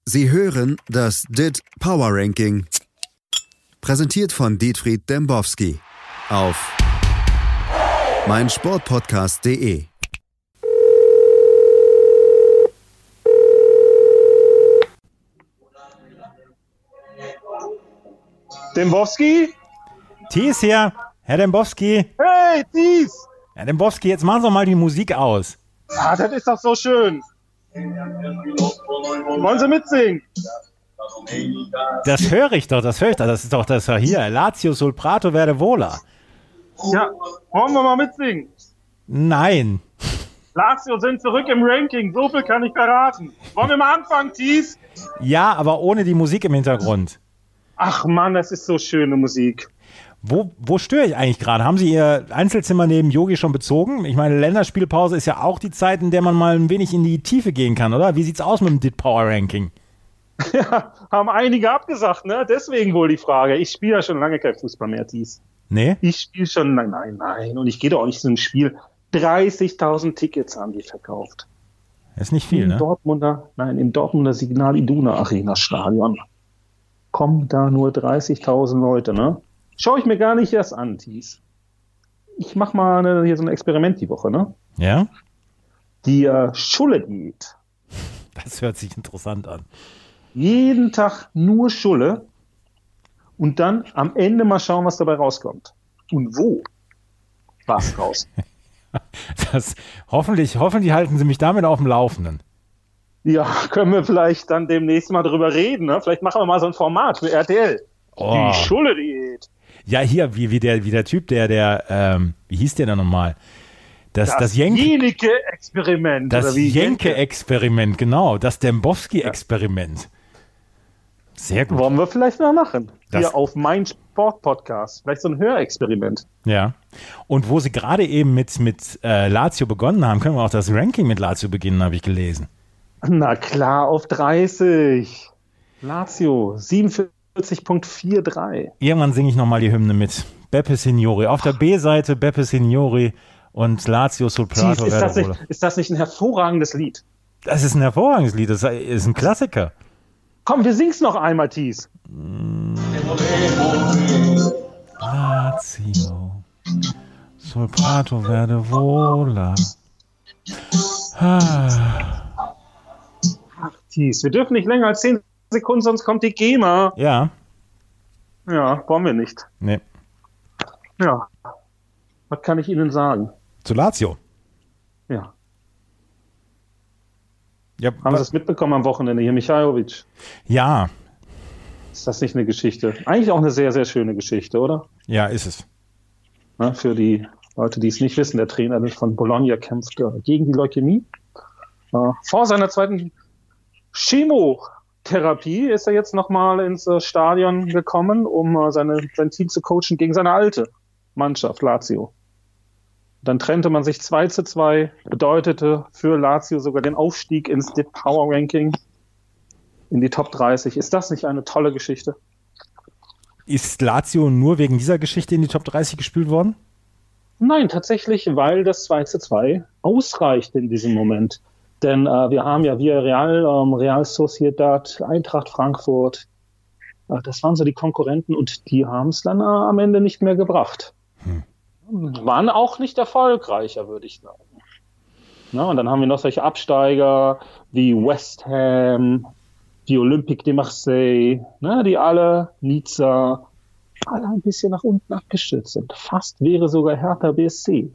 Sie hören das DIT Power Ranking. Präsentiert von Dietfried Dembowski auf meinsportpodcast.de. Dembowski? Thies hier, Herr Dembowski. Hey, Thies! Herr Dembowski, jetzt machen Sie doch mal die Musik aus. Ah, das ist doch so schön. Wollen Sie mitsingen? Das höre ich doch. Das ist doch das hier. Lazio sul Prato verde vola. Ja, wollen wir mal mitsingen? Nein. Lazio sind zurück im Ranking, so viel kann ich verraten. Wollen wir mal anfangen, Thies? Ja, aber ohne die Musik im Hintergrund. Ach Mann, das ist so schöne Musik. Wo störe ich eigentlich gerade? Haben Sie Ihr Einzelzimmer neben Yogi schon bezogen? Ich meine, Länderspielpause ist ja auch die Zeit, in der man mal ein wenig in die Tiefe gehen kann, oder? Wie sieht's aus mit dem DIT Power Ranking? Ja, haben einige abgesagt, ne? Deswegen wohl die Frage. Ich spiele ja schon lange kein Fußball mehr, Thies. Nee? Ich spiele schon, nein. Und ich gehe doch auch nicht zu einem Spiel. 30.000 Tickets haben die verkauft. Ist nicht viel, ne? Im Dortmunder Signal Iduna Arena Stadion. Kommen da nur 30.000 Leute, ne? Schau ich mir gar nicht erst an, Thies. Ich mach mal hier so ein Experiment die Woche, ne? Ja? Die Schulle-Diät. Das hört sich interessant an. Jeden Tag nur Schulle und dann am Ende mal schauen, was dabei rauskommt. Und wo war's raus? Hoffentlich halten Sie mich damit auf dem Laufenden. Ja, können wir vielleicht dann demnächst mal drüber reden, ne? Vielleicht machen wir mal so ein Format für RTL. Oh. Die Schulle-Diät. Ja, hier, wie der Typ, wie hieß der denn nochmal? Das Jenke-Experiment. Das Jenke-Experiment, genau. Das Dembowski-Experiment. Sehr gut. Wollen wir vielleicht mal machen. Hier auf mein Sport-Podcast. Vielleicht so ein Hörexperiment. Ja. Und wo Sie gerade eben mit Lazio begonnen haben, können wir auch das Ranking mit Lazio beginnen, habe ich gelesen. Na klar, auf 30. Lazio, 47,43. Irgendwann singe ich nochmal die Hymne mit. Beppe Signori. Auf der B-Seite Beppe Signori und Lazio sul Prato verde vola. Ist das nicht ein hervorragendes Lied? Das ist ein hervorragendes Lied. Das ist ein Klassiker. Komm, wir singen's noch einmal, Thies. Lazio sul Prato verde vola. Ach, Thies, wir dürfen nicht länger als 10 Sekunden, sonst kommt die GEMA. Ja. Ja, wollen wir nicht. Nee. Ja. Was kann ich Ihnen sagen? Zu Lazio. Ja. Ja, haben Sie es mitbekommen am Wochenende hier, Michajovic? Ja. Ist das nicht eine Geschichte? Eigentlich auch eine sehr, sehr schöne Geschichte, oder? Ja, ist es. Na, für die Leute, die es nicht wissen, der Trainer von Bologna kämpft gegen die Leukämie. Vor seiner zweiten Chemotherapie ist er jetzt nochmal ins Stadion gekommen, um sein Team zu coachen gegen seine alte Mannschaft, Lazio. Dann trennte man sich 2:2, bedeutete für Lazio sogar den Aufstieg ins DIT Power Ranking in die Top 30. Ist das nicht eine tolle Geschichte? Ist Lazio nur wegen dieser Geschichte in die Top 30 gespült worden? Nein, tatsächlich, weil das 2:2 ausreicht in diesem Moment. Denn wir haben ja Villarreal, Real Sociedad, Eintracht Frankfurt. Das waren so die Konkurrenten und die haben es dann am Ende nicht mehr gebracht. Waren auch nicht erfolgreicher, würde ich sagen. Na, und dann haben wir noch solche Absteiger wie West Ham, die Olympique de Marseille, die alle, Nizza, alle ein bisschen nach unten abgestürzt sind. Fast wäre sogar Hertha BSC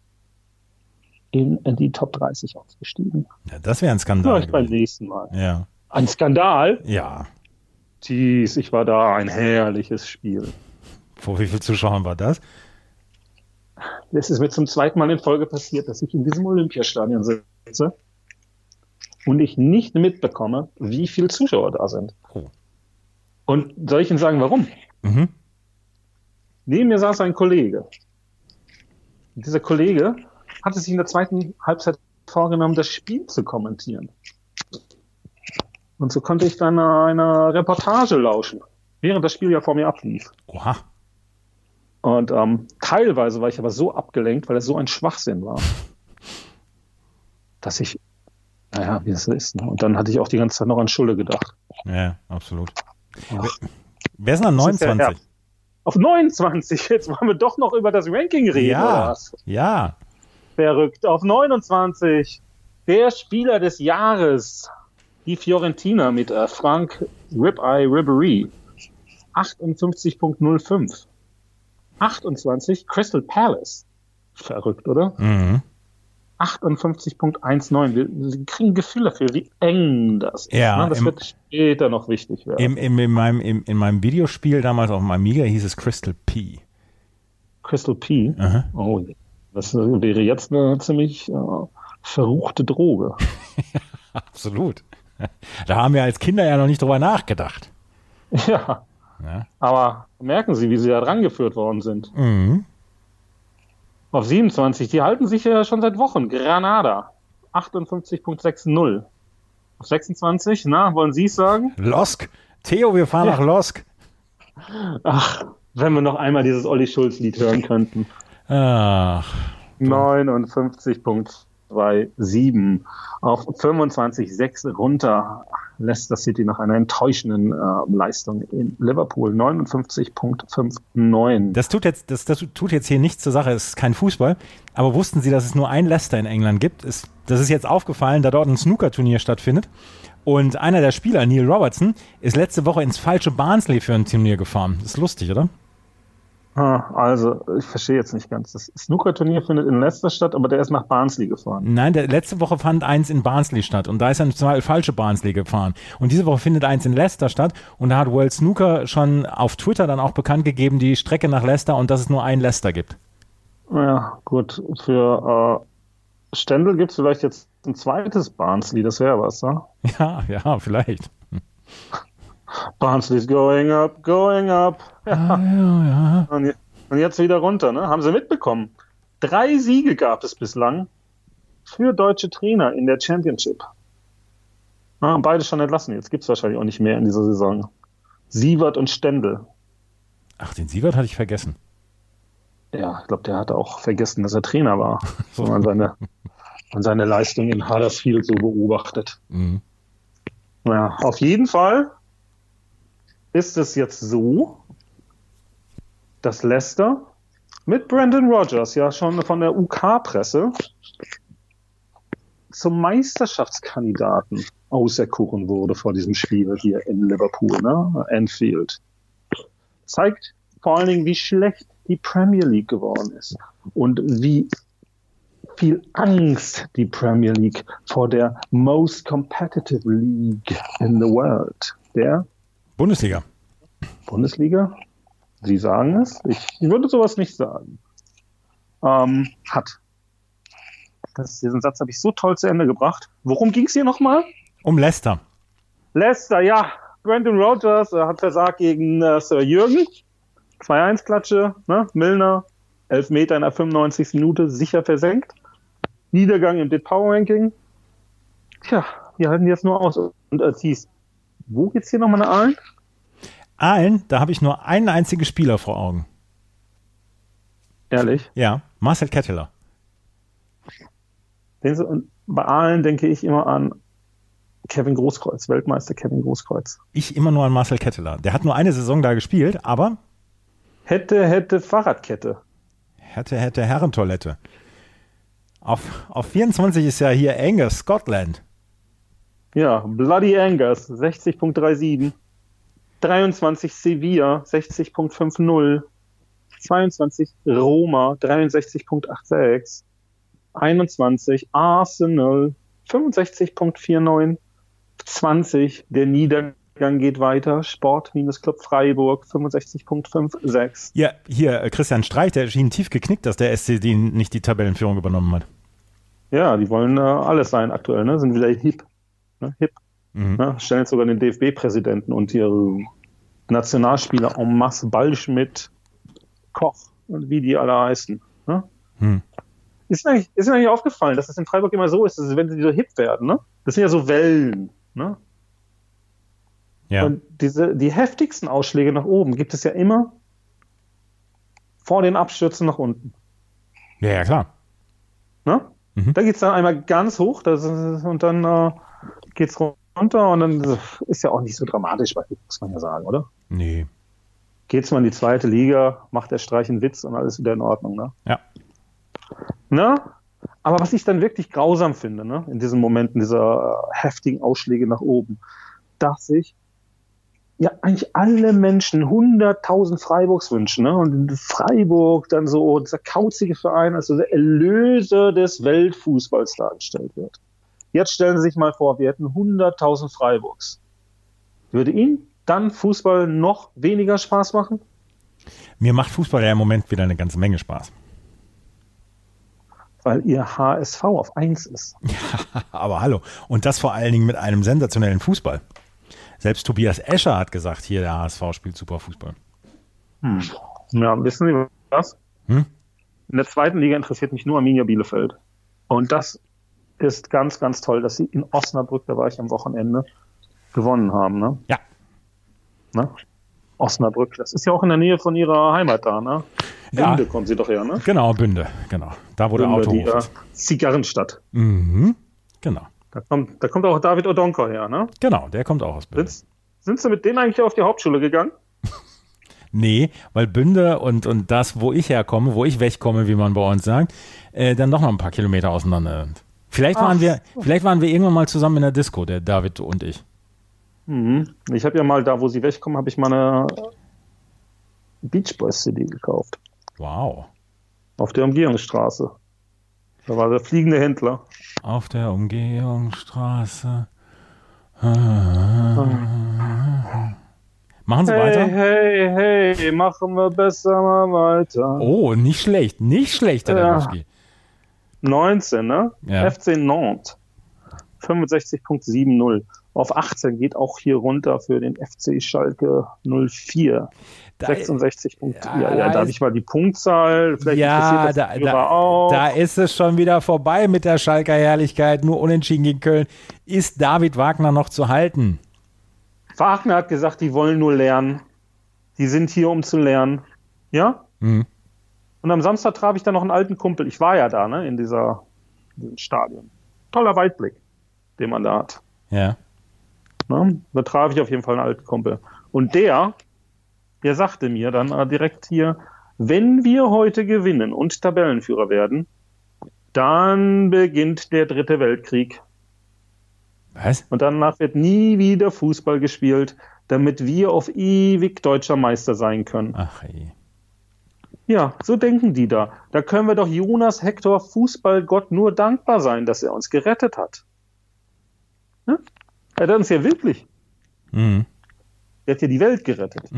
in die Top 30 ausgestiegen. Ja, das wäre ein Skandal. Vielleicht beim nächsten Mal. Ja. Ein Skandal? Ja. Thies, ich war da, ein herrliches Spiel. Vor wie vielen Zuschauern war das? Es ist mir zum zweiten Mal in Folge passiert, dass ich in diesem Olympiastadion sitze und ich nicht mitbekomme, wie viele Zuschauer da sind. Oh. Und soll ich Ihnen sagen, warum? Mhm. Neben mir saß ein Kollege. Und dieser Kollege hatte sich in der zweiten Halbzeit vorgenommen, das Spiel zu kommentieren. Und so konnte ich dann einer Reportage lauschen, während das Spiel ja vor mir ablief. Oha. Und teilweise war ich aber so abgelenkt, weil es so ein Schwachsinn war, dass ich naja, wie es ist. Ne? Und dann hatte ich auch die ganze Zeit noch an Schulle gedacht. Ja, absolut. Ach, Wer ist denn an das ist ja 29? auf 29, jetzt wollen wir doch noch über das Ranking reden, oder Ja, was? ja. Verrückt. Auf 29, der Spieler des Jahres, die Fiorentina mit Frank Ribeye Ribery, 58,05. 28, Crystal Palace. Verrückt, oder? Mhm. 58,19. Wir kriegen ein Gefühl dafür, wie eng das ist. Ja, Ne? Das wird später noch wichtig werden. In meinem Videospiel damals auf dem Amiga hieß es Crystal P. Crystal P. Aha. Oh, das wäre jetzt eine ziemlich verruchte Droge. Absolut. Da haben wir als Kinder ja noch nicht drüber nachgedacht. Ja. Ja. Aber merken Sie, wie Sie da drangeführt worden sind. Mhm. Auf 27, die halten sich ja schon seit Wochen. Granada, 58,60. Auf 26, na, wollen Sie es sagen? Losk. Theo, wir fahren nach Losk. Ach, wenn wir noch einmal dieses Olli Schulz-Lied hören könnten. Ach. 59,27. Auf 25,6 runter. Leicester City nach einer enttäuschenden Leistung in Liverpool. 59,59. Das tut jetzt hier nichts zur Sache, es ist kein Fußball. Aber wussten Sie, dass es nur ein Leicester in England gibt? Das ist jetzt aufgefallen, da dort ein Snooker-Turnier stattfindet. Und einer der Spieler, Neil Robertson, ist letzte Woche ins falsche Barnsley für ein Turnier gefahren. Das ist lustig, oder? Also, ich verstehe jetzt nicht ganz. Das Snooker-Turnier findet in Leicester statt, aber der ist nach Barnsley gefahren. Nein, letzte Woche fand eins in Barnsley statt und da ist er ins falsche Barnsley gefahren. Und diese Woche findet eins in Leicester statt und da hat World Snooker schon auf Twitter dann auch bekannt gegeben, die Strecke nach Leicester und dass es nur ein Leicester gibt. Ja, gut. Für Stendel gibt es vielleicht jetzt ein zweites Barnsley, das wäre was, ne? Ja, vielleicht. Barnsley's going up, going up. Ja. Ja. Und jetzt wieder runter, ne? Haben Sie mitbekommen? 3 Siege gab es bislang für deutsche Trainer in der Championship. Beide schon entlassen. Jetzt gibt es wahrscheinlich auch nicht mehr in dieser Saison. Sievert und Stendel. Ach, den Sievert hatte ich vergessen. Ja, ich glaube, der hatte auch vergessen, dass er Trainer war. So. Wenn man seine Leistung in Huddersfield so beobachtet. Mhm. Ja, auf jeden Fall ist es jetzt so, dass Leicester mit Brendan Rodgers ja schon von der UK-Presse zum Meisterschaftskandidaten auserkoren wurde vor diesem Spiel hier in Liverpool, ne? Anfield. Zeigt vor allen Dingen, wie schlecht die Premier League geworden ist und wie viel Angst die Premier League vor der most competitive league in the world, der Bundesliga. Sie sagen es, ich würde sowas nicht sagen, hat. Diesen Satz habe ich so toll zu Ende gebracht. Worum ging es hier nochmal? Um Leicester. Leicester, ja. Brendan Rodgers hat versagt gegen Sir Jürgen. 2-1-Klatsche, ne? Milner, 11 Meter in der 95. Minute, sicher versenkt. Niedergang im Power Ranking. Tja, wir halten jetzt nur aus. Und Thies, wo geht's hier nochmal nach Aalen? Aalen, da habe ich nur einen einzigen Spieler vor Augen. Ehrlich? Ja, Marcel Ketteler. Und bei Aalen denke ich immer an Kevin Großkreuz, Weltmeister Kevin Großkreuz. Ich immer nur an Marcel Ketteler. Der hat nur eine Saison da gespielt, aber Hätte Fahrradkette. Hätte Herrentoilette. Auf 24 ist ja hier Angus, Scotland. Ja, Bloody Angus, 60,37. 23 Sevilla, 60,50. 22 Roma, 63,86. 21 Arsenal, 65,49. 20 der Niedergang geht weiter. Sport-Club Freiburg, 65,56. Ja, hier Christian Streich, der schien tief geknickt, dass der SC nicht die Tabellenführung übernommen hat. Ja, die wollen alles sein aktuell, ne? Sind wieder hip. Ne? Hip. Mhm. Ne? Stellen jetzt sogar den DFB-Präsidenten und ihre Nationalspieler en masse, Ballschmidt, Koch und wie die alle heißen. Ne? Ist mir eigentlich aufgefallen, dass es in Freiburg immer so ist, dass wenn sie so hip werden, ne? Das sind ja so Wellen, ne? Ja. Und die heftigsten Ausschläge nach oben gibt es ja immer vor den Abstürzen nach unten. Ja, klar. Ne? Da geht es dann einmal ganz hoch und dann geht es runter und dann ist ja auch nicht so dramatisch, muss man ja sagen, oder? Nee. Geht's mal in die zweite Liga, macht der Streich einen Witz und alles wieder in Ordnung, ne? Ja. Ne? Aber was ich dann wirklich grausam finde, ne, in diesen Momenten dieser heftigen Ausschläge nach oben, dass sich ja eigentlich alle Menschen 100.000 Freiburgs wünschen, ne? Und in Freiburg dann so dieser kauzige Verein als so der Erlöser des Weltfußballs dargestellt wird. Jetzt stellen Sie sich mal vor, wir hätten 100.000 Freiburgs. Würde Ihnen dann Fußball noch weniger Spaß machen? Mir macht Fußball ja im Moment wieder eine ganze Menge Spaß. Weil Ihr HSV auf 1 ist. Ja, aber hallo. Und das vor allen Dingen mit einem sensationellen Fußball. Selbst Tobias Escher hat gesagt, hier der HSV spielt super Fußball. Ja, wissen Sie was? In der zweiten Liga interessiert mich nur Arminia Bielefeld. Und das ist ganz, ganz toll, dass Sie in Osnabrück, da war ich am Wochenende, gewonnen haben. Ne? Ja. Ne? Osnabrück, das ist ja auch in der Nähe von Ihrer Heimat da, ne? Ja. Bünde kommen Sie doch her, ne? Genau, Bünde, genau. Da wo der Autohof ist. Zigarrenstadt. Mhm. Genau. Da kommt auch David Odonko her, ne? Genau, der kommt auch aus Bünde. Sind Sie mit denen eigentlich auf die Hauptschule gegangen? Nee, weil Bünde und das, wo ich herkomme, wo ich wegkomme, wie man bei uns sagt, dann doch noch ein paar Kilometer auseinander sind. Vielleicht waren wir irgendwann mal zusammen in der Disco, der David und ich. Ich habe ja mal da, wo Sie wegkommen, habe ich mal eine Beach Boys CD gekauft. Wow. Auf der Umgehungsstraße. Da war der fliegende Händler. Auf der Umgehungsstraße. Machen Sie weiter. Hey, machen wir besser mal weiter. Oh, nicht schlecht, Herr Lewandowski. 19, ne? Ja. FC Nantes. 65.70. Auf 18 geht auch hier runter für den FC Schalke 04. 66 Punkte. Ja, da habe ich mal die Punktzahl. Vielleicht interessiert das Hörer auch. Da ist es schon wieder vorbei mit der Schalker Herrlichkeit. Nur unentschieden gegen Köln. Ist David Wagner noch zu halten? Wagner hat gesagt, die wollen nur lernen. Die sind hier, um zu lernen. Ja? Und am Samstag traf ich dann noch einen alten Kumpel. Ich war ja da, ne, in diesem Stadion. Toller Weitblick, den man da hat. Ja. Ne? Da traf ich auf jeden Fall einen alten Kumpel. Und der sagte mir dann direkt hier, wenn wir heute gewinnen und Tabellenführer werden, dann beginnt der 3. Weltkrieg. Was? Und danach wird nie wieder Fußball gespielt, damit wir auf ewig deutscher Meister sein können. Ach ey. Ja, so denken die da. Da können wir doch Jonas Hector, Fußballgott, nur dankbar sein, dass er uns gerettet hat. Ne? Er hat uns ja wirklich. Er hat ja die Welt gerettet.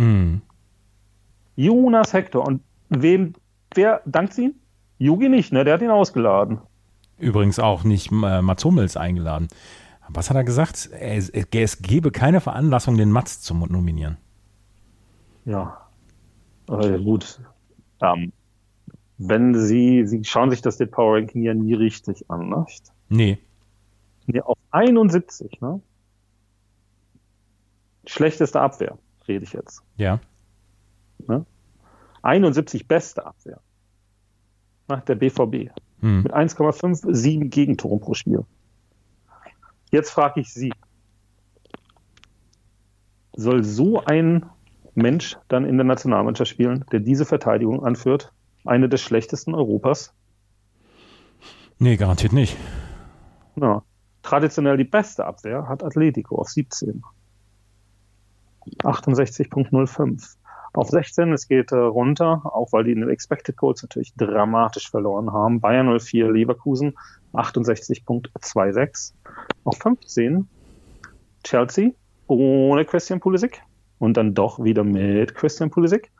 Jonas Hector. Und wer dankt ihm? Jugi nicht, ne? Der hat ihn ausgeladen. Übrigens auch nicht Mats Hummels eingeladen. Was hat er gesagt? Es gebe keine Veranlassung, den Mats zu nominieren. Ja. Gut. Wenn Sie schauen sich das Power Ranking ja nie richtig an, ne? Nee. Auf 71, ne? Schlechteste Abwehr, rede ich jetzt. Ja. Ne? 71 beste Abwehr. Nach der BVB. Mit 1,57 Gegentoren pro Spiel. Jetzt frage ich Sie. Soll so ein Mensch dann in der Nationalmannschaft spielen, der diese Verteidigung anführt? Eine der schlechtesten Europas? Nee, garantiert nicht. Ja. Traditionell die beste Abwehr hat Atletico auf 17. 68.05. Auf 16, es geht runter, auch weil die in den Expected Goals natürlich dramatisch verloren haben. Bayern 04, Leverkusen 68.26. Auf 15, Chelsea ohne Christian Pulisic und dann doch wieder mit Christian Pulisic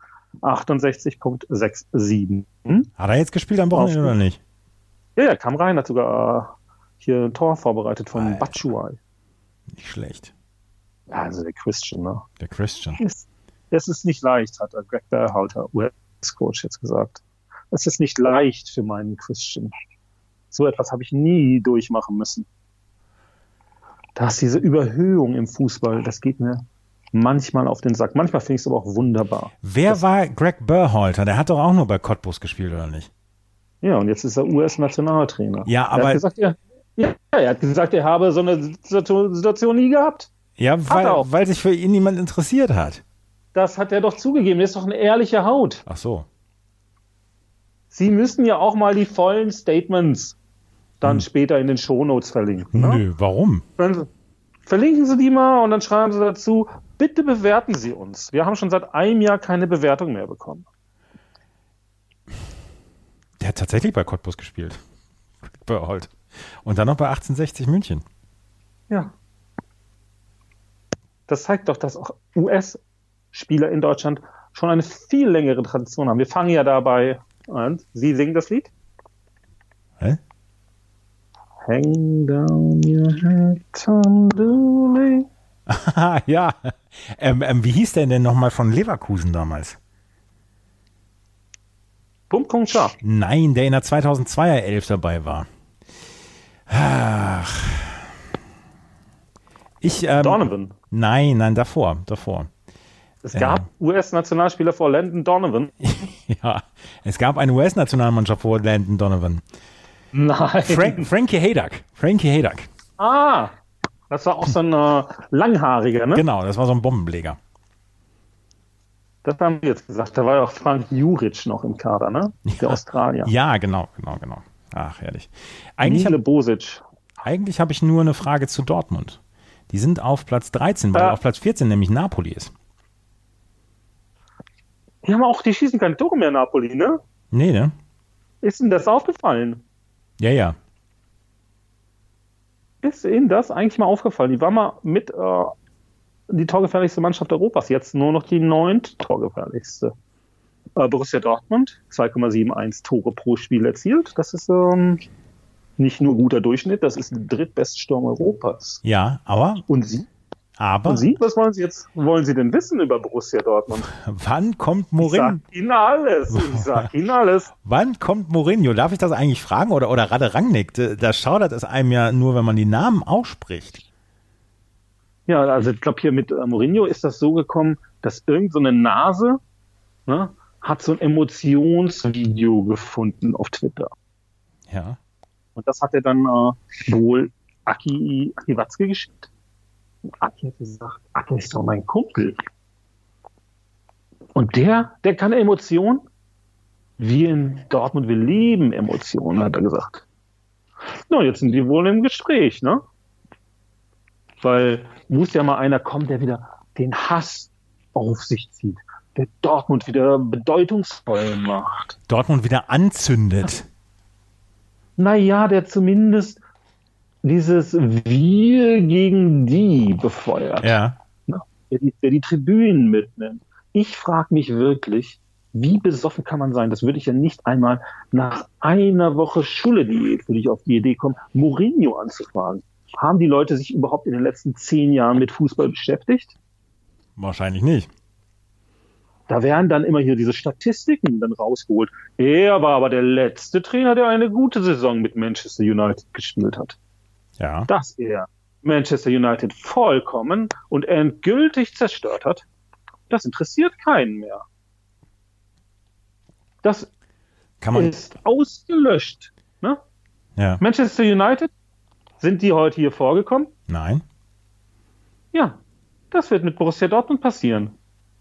68.67. Hat er jetzt gespielt am Wochenende oder nicht? Ja, er kam rein, hat sogar hier ein Tor vorbereitet von Batshuayi. Nicht schlecht. Ja, also der Christian, ne? Der Christian. Es ist nicht leicht, hat Greg Berhalter, US-Coach, jetzt gesagt. Es ist nicht leicht für meinen Christian. So etwas habe ich nie durchmachen müssen. Das ist diese Überhöhung im Fußball, das geht mir manchmal auf den Sack. Manchmal finde ich es aber auch wunderbar. Wer war Greg Berhalter? Der hat doch auch nur bei Cottbus gespielt, oder nicht? Ja, und jetzt ist er US-Nationaltrainer. Ja, aber... Er hat gesagt, er habe so eine Situation nie gehabt. Ja, weil sich für ihn niemand interessiert hat. Das hat er doch zugegeben. Das ist doch eine ehrliche Haut. Ach so. Sie müssen ja auch mal die vollen Statements dann später in den Shownotes verlinken. Ne? Nö, warum? Verlinken Sie die mal und dann schreiben Sie dazu, bitte bewerten Sie uns. Wir haben schon seit einem Jahr keine Bewertung mehr bekommen. Der hat tatsächlich bei Cottbus gespielt. Bei Holt. Und dann noch bei 1860 München. Ja. Das zeigt doch, dass auch US-Spieler in Deutschland schon eine viel längere Tradition haben. Wir fangen ja dabei an. Sie singen das Lied? Hä? Hang down your head, Tom Dooley. Ja. Wie hieß der denn nochmal von Leverkusen damals? Pum Cha. Nein, der in der 2002er Elf dabei war. Ach. Donovan. Nein, davor. Es gab US-Nationalspieler vor Landon Donovan. Ja, es gab eine US-Nationalmannschaft vor Landon Donovan. Nein. Frankie Haydock. Ah, das war auch so ein Langhaariger, ne? Genau, das war so ein Bombenleger. Das haben wir jetzt gesagt. Da war ja auch Frank Juric noch im Kader, ne? Der Australier. Ja, genau. Ach, herrlich. Eigentlich habe ich nur eine Frage zu Dortmund. Die sind auf Platz 13, weil auf Platz 14 nämlich Napoli ist. Die schießen keine Tore mehr, Napoli, ne? Nee, ne? Ist Ihnen das aufgefallen? Ja. Ist Ihnen das eigentlich mal aufgefallen? Die war mal mit die torgefährlichste Mannschaft Europas. Jetzt nur noch die 9. torgefährlichste. Borussia Dortmund, 2,71 Tore pro Spiel erzielt. Das ist nicht nur guter Durchschnitt, das ist der drittbeste Sturm Europas. Ja, aber... Und Sie? Aber... Und Sie? Was wollen Sie jetzt? Wollen Sie denn wissen über Borussia Dortmund? Wann kommt Mourinho? Ich sag Ihnen alles. Wann kommt Mourinho? Darf ich das eigentlich fragen? Oder Rade Rangnick? Da schaudert es einem ja nur, wenn man die Namen ausspricht. Ja, also ich glaube, hier mit Mourinho ist das so gekommen, dass irgend so eine Nase, ne, hat so ein Emotionsvideo gefunden auf Twitter. Ja. Und das hat er dann wohl Aki Watzke geschickt. Und Aki hat gesagt, Aki ist doch mein Kumpel. Und der kann Emotionen. Wir in Dortmund, wir lieben Emotionen, hat er gesagt. Na, jetzt sind die wohl im Gespräch, ne? Weil muss ja mal einer kommen, der wieder den Hass auf sich zieht, der Dortmund wieder bedeutungsvoll macht. Dortmund wieder anzündet. Naja, der zumindest dieses Wir gegen die befeuert. Ja. Der die Tribünen mitnimmt. Ich frage mich wirklich, wie besoffen kann man sein? Das würde ich ja nicht einmal nach einer Woche Schulle-Diät, würde ich auf die Idee kommen, Mourinho anzufragen. Haben die Leute sich überhaupt in den letzten 10 Jahren mit Fußball beschäftigt? Wahrscheinlich nicht. Da werden dann immer hier diese Statistiken dann rausgeholt. Er war aber der letzte Trainer, der eine gute Saison mit Manchester United gespielt hat. Ja. Dass er Manchester United vollkommen und endgültig zerstört hat, das interessiert keinen mehr. Das ist ausgelöscht. Ne? Ja. Manchester United, sind die heute hier vorgekommen? Nein. Ja, das wird mit Borussia Dortmund passieren.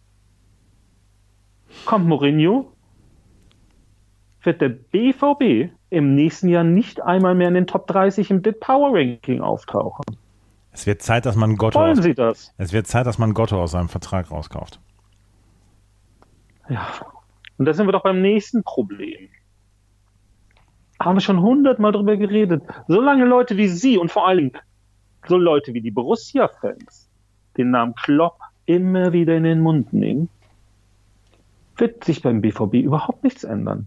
Kommt Mourinho, wird der BVB im nächsten Jahr nicht einmal mehr in den Top 30 im DIT Power Ranking auftauchen. Es wird Zeit, dass man Gotto Wollen Sie das? Es wird Zeit, dass man Gotto aus seinem Vertrag rauskauft. Ja, und da sind wir doch beim nächsten Problem. Haben wir schon 100-mal drüber geredet. Solange Leute wie Sie und vor allem so Leute wie die Borussia-Fans den Namen Klopp immer wieder in den Mund nehmen, wird sich beim BVB überhaupt nichts ändern.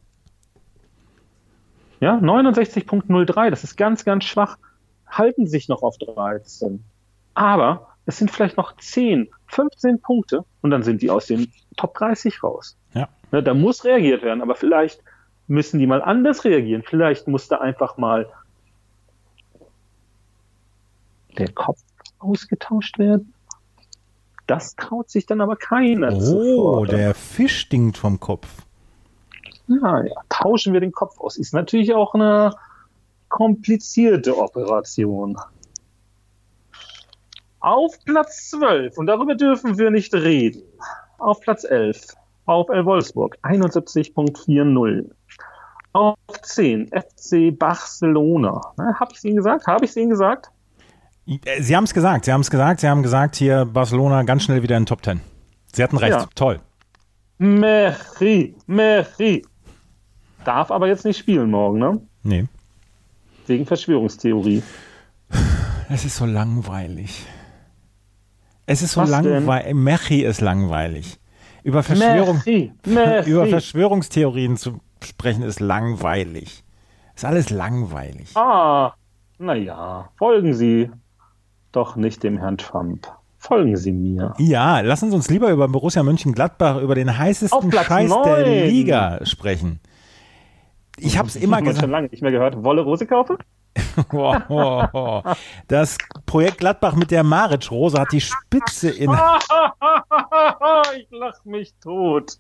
Ja, 69,03, das ist ganz, ganz schwach. Halten sich noch auf 13. Aber es sind vielleicht noch 10, 15 Punkte und dann sind die aus den Top 30 raus. Ja. Ne, da muss reagiert werden, aber vielleicht müssen die mal anders reagieren. Vielleicht muss da einfach mal der Kopf ausgetauscht werden. Das traut sich dann aber keiner. Oh, der Fisch stinkt vom Kopf. Naja, tauschen wir den Kopf aus. Ist natürlich auch eine komplizierte Operation. Auf Platz 12, und darüber dürfen wir nicht reden, auf Platz 11, VfL Wolfsburg, 71,40. Auf 10, FC Barcelona. Habe ich es Ihnen gesagt? Sie haben es gesagt. Sie haben gesagt, hier Barcelona ganz schnell wieder in den Top 10. Sie hatten recht. Ja. Toll. Merci. Darf aber jetzt nicht spielen morgen, ne? Nee. Wegen Verschwörungstheorie. Es ist so langweilig. Mechi ist langweilig. Über Verschwörungstheorien zu sprechen ist langweilig. Ist alles langweilig. Naja, folgen Sie doch nicht dem Herrn Trump. Folgen Sie mir. Ja, lassen Sie uns lieber über Borussia Mönchengladbach, über den heißesten Scheiß 9. der Liga sprechen. Ich habe es immer gesagt. Schon lange nicht mehr gehört. Wolle Rose kaufen? Das Projekt Gladbach mit der Maric-Rose hat die Spitze in... Ich lach mich tot.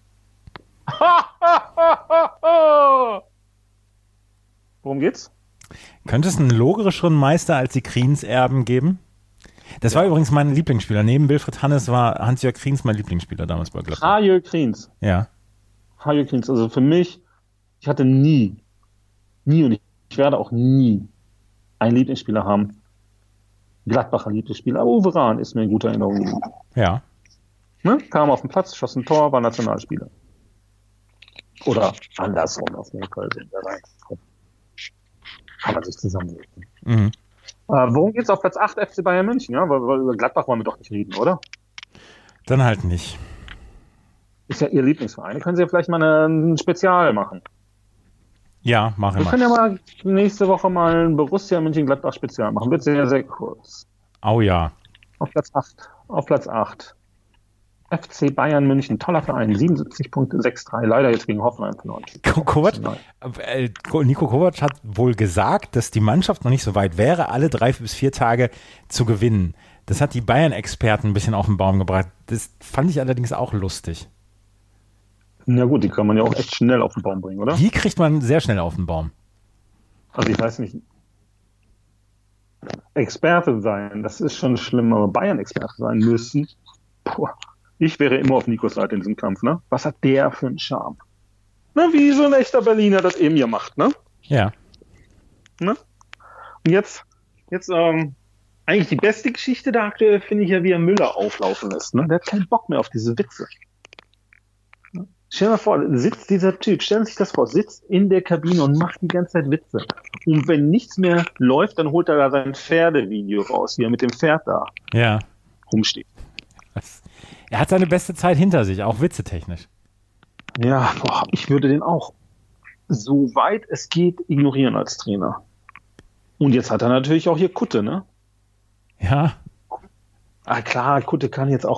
Worum geht's? Könnte es einen logischeren Meister als die Kriens-Erben geben? Das war übrigens mein Lieblingsspieler. Neben Wilfried Hannes war Hans-Jörg Kriens mein Lieblingsspieler damals bei Gladbach. Hans-Jörg Kriens. Ja. Hans-Jörg Kriens. Also für mich, ich hatte nie und ich werde auch nie einen Lieblingsspieler haben. Gladbacher Lieblingsspieler. Aber Uwe Rahn ist mir in guter Erinnerung. Ja. Ne? Kam auf den Platz, schoss ein Tor, war Nationalspieler. Oder andersrum auf jeden Fall sind wir rein. Kann man sich zusammenlegen. Mhm. Worum geht's auf Platz 8 FC Bayern München? Ja? Weil über Gladbach wollen wir doch nicht reden, oder? Dann halt nicht. Ist ja Ihr Lieblingsverein. Können Sie ja vielleicht mal ein Spezial machen. Ja, machen wir. Wir können ja mal nächste Woche mal ein Borussia Mönchengladbach Spezial machen. Wird sehr, sehr kurz. Oh ja. Auf Platz 8. FC Bayern München, toller Verein, 77,63. Leider jetzt gegen Hoffenheim verloren. Nico Kovac hat wohl gesagt, dass die Mannschaft noch nicht so weit wäre, alle 3 bis 4 Tage zu gewinnen. Das hat die Bayern-Experten ein bisschen auf den Baum gebracht. Das fand ich allerdings auch lustig. Ja gut, die kann man ja auch echt schnell auf den Baum bringen, oder? Die kriegt man sehr schnell auf den Baum. Also ich weiß nicht, Experte sein, das ist schon schlimm, aber Bayern-Experte sein müssen. Ich wäre immer auf Nikos Seite in diesem Kampf, ne? Was hat der für einen Charme? Na, wie so ein echter Berliner das eben hier macht, ne? Ja. Ne? Und jetzt eigentlich die beste Geschichte da aktuell finde ich ja, wie er Müller auflaufen lässt, ne? Der hat keinen Bock mehr auf diese Witze. Stell dir mal vor, sitzt dieser Typ, stellen Sie sich das vor, sitzt in der Kabine und macht die ganze Zeit Witze. Und wenn nichts mehr läuft, dann holt er da sein Pferdevideo raus, wie er mit dem Pferd da rumsteht. Er hat seine beste Zeit hinter sich, auch witzetechnisch. Ja, ich würde den auch, so weit es geht, ignorieren als Trainer. Und jetzt hat er natürlich auch hier Kutte, ne? Ja. Klar, Kutte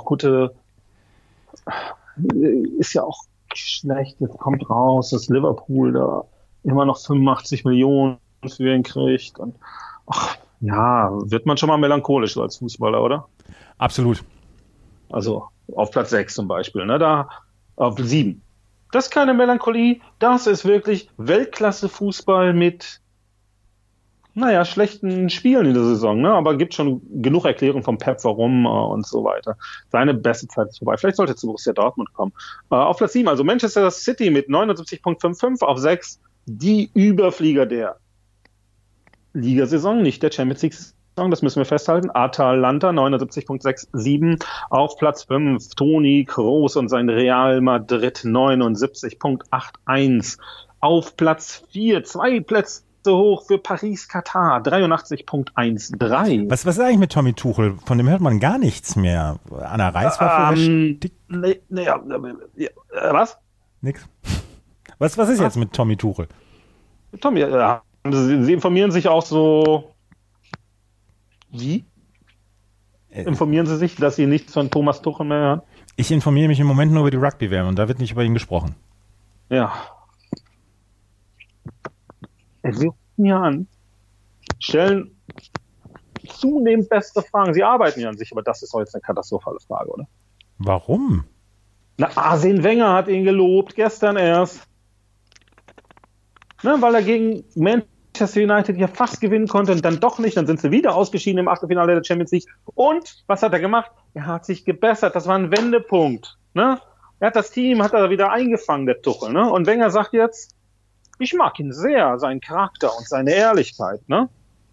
ist ja auch schlecht, jetzt kommt raus, dass Liverpool da immer noch 85 Millionen für ihn kriegt. Und wird man schon mal melancholisch so als Fußballer, oder? Absolut. Also auf Platz 6 zum Beispiel, ne? Da auf 7. Das ist keine Melancholie, das ist wirklich Weltklasse-Fußball mit schlechten Spielen in der Saison, ne? Aber gibt schon genug Erklärungen vom Pep, warum und so weiter. Seine beste Zeit ist vorbei. Vielleicht sollte er zu Borussia Dortmund kommen. Auf Platz 7, also Manchester City mit 79,55, auf 6 die Überflieger der Ligasaison, nicht der Champions League-Saison, das müssen wir festhalten. Atalanta 79,67, auf Platz 5 Toni Kroos und sein Real Madrid 79,81, auf Platz 4 2 Plätze so hoch für Paris-Katar, 83,13. Was ist eigentlich mit Tommy Tuchel? Von dem hört man gar nichts mehr. Anna Reis war was? Nix. Was ist jetzt mit Tommy Tuchel? Tommy, Sie informieren sich auch so. Wie? Informieren Sie sich, dass Sie nichts von Thomas Tuchel mehr hören? Ich informiere mich im Moment nur über die Rugby-WM und da wird nicht über ihn gesprochen. Ja. Sie rufen hier an, stellen zunehmend beste Fragen. Sie arbeiten ja an sich, aber das ist doch jetzt eine katastrophale Frage, oder? Warum? Arsene Wenger hat ihn gelobt, gestern erst. Ne, weil er gegen Manchester United hier fast gewinnen konnte und dann doch nicht. Dann sind sie wieder ausgeschieden im Achtelfinale der Champions League. Und was hat er gemacht? Er hat sich gebessert. Das war ein Wendepunkt. Ne? Er hat das Team, hat er wieder eingefangen, der Tuchel. Ne? Und Wenger sagt jetzt, ich mag ihn sehr, seinen Charakter und seine Ehrlichkeit. Ne?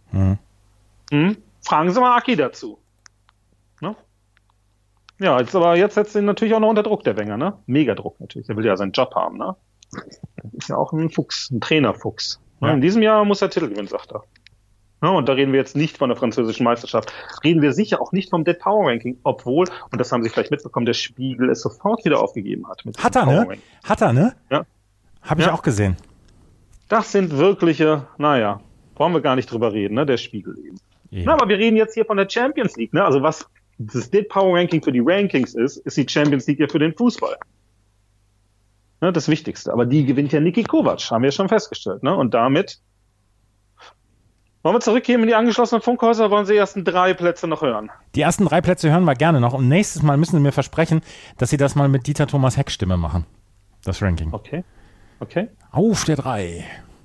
Fragen Sie mal Aki dazu. Ne? Ja, jetzt setzt ihn natürlich auch noch unter Druck, der Wenger. Ne? Mega Druck natürlich. Er will ja seinen Job haben. Ne? Ist ja auch ein Fuchs, ein Trainerfuchs. Ja. In diesem Jahr muss er Titel gewinnen, sagt er. Ja, und da reden wir jetzt nicht von der französischen Meisterschaft. Reden wir sicher auch nicht vom Dead Power Ranking, obwohl, und das haben Sie vielleicht mitbekommen, der Spiegel es sofort wieder aufgegeben hat. Hat er, ne? Ja. Habe ich auch gesehen. Das sind wirkliche, brauchen wir gar nicht drüber reden, ne? Der Spiegel eben. Ja. Na, aber wir reden jetzt hier von der Champions League, ne? Also was das Dead Power Ranking für die Rankings ist die Champions League ja für den Fußball. Ne, das Wichtigste. Aber die gewinnt ja Niki Kovac, haben wir schon festgestellt. Ne? Und damit wollen wir zurückgehen in die angeschlossenen Funkhäuser, wollen Sie die ersten 3 Plätze noch hören? Die ersten 3 Plätze hören wir gerne noch. Und nächstes Mal müssen Sie mir versprechen, dass Sie das mal mit Dieter Thomas Heck Stimme machen. Das Ranking. Okay. Auf der 3.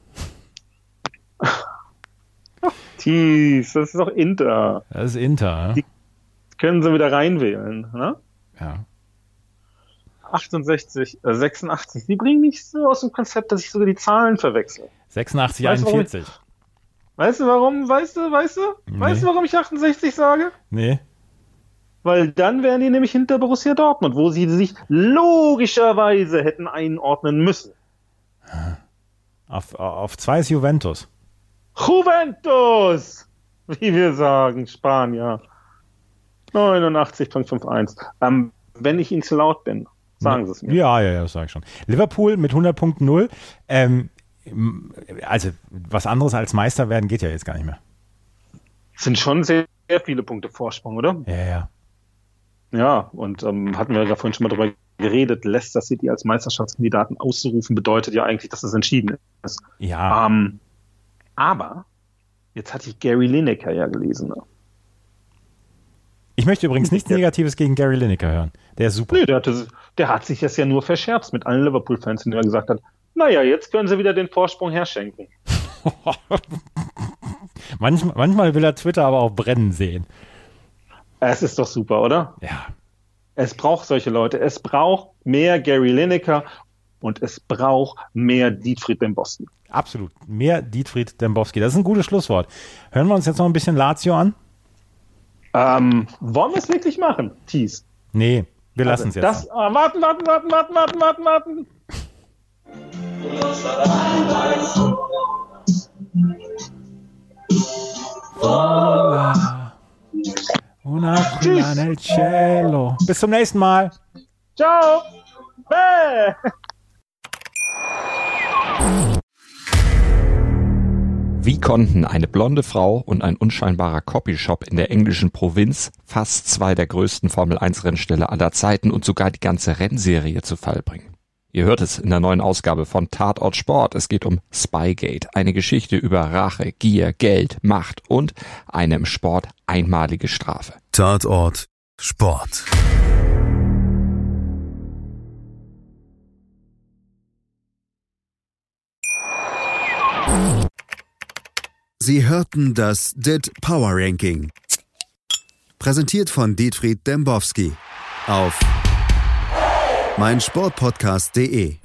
Tief, das ist doch Inter. Das ist Inter. Die können Sie wieder reinwählen. Ne? Ja. 68, 86. Die bringen mich so aus dem Konzept, dass ich sogar die Zahlen verwechsel. 86, 41. Weißt du warum? Nee. Weißt du, warum ich 68 sage? Nee. Weil dann wären die nämlich hinter Borussia Dortmund, wo sie sich logischerweise hätten einordnen müssen. Auf 2 ist Juventus. Juventus! Wie wir sagen, Spanier. 89,51. Wenn ich Ihnen zu laut bin, sagen Sie es mir. Ja, das sage ich schon. Liverpool mit 100.0. Also was anderes als Meister werden geht ja jetzt gar nicht mehr. Das sind schon sehr, sehr viele Punkte Vorsprung, oder? Ja. Ja, und hatten wir ja vorhin schon mal drüber geredet, Leicester City als Meisterschaftskandidaten auszurufen, bedeutet ja eigentlich, dass das entschieden ist. Ja. Aber jetzt hatte ich Gary Lineker ja gelesen. Ne? Ich möchte übrigens nichts Negatives gegen Gary Lineker hören. Der ist super. Nee, der hat sich das ja nur verscherzt mit allen Liverpool-Fans, indem er gesagt hat, jetzt können sie wieder den Vorsprung herschenken. manchmal will er Twitter aber auch brennen sehen. Es ist doch super, oder? Ja. Es braucht solche Leute. Es braucht mehr Gary Lineker und es braucht mehr Dietfried Dembowski. Absolut. Mehr Dietfried Dembowski. Das ist ein gutes Schlusswort. Hören wir uns jetzt noch ein bisschen Lazio an? Wollen wir es wirklich machen, Thies? Nee, wir lassen es jetzt. Warten. Tschüss. Bis zum nächsten Mal. Ciao. Wie konnten eine blonde Frau und ein unscheinbarer Copyshop in der englischen Provinz fast 2 der größten Formel-1-Rennställe aller Zeiten und sogar die ganze Rennserie zu Fall bringen? Ihr hört es in der neuen Ausgabe von Tatort Sport. Es geht um Spygate, eine Geschichte über Rache, Gier, Geld, Macht und eine im Sport einmalige Strafe. Tatort Sport. Sie hörten das DIT Power Ranking. Präsentiert von Dietfried Dembowski auf meinsportpodcast.de.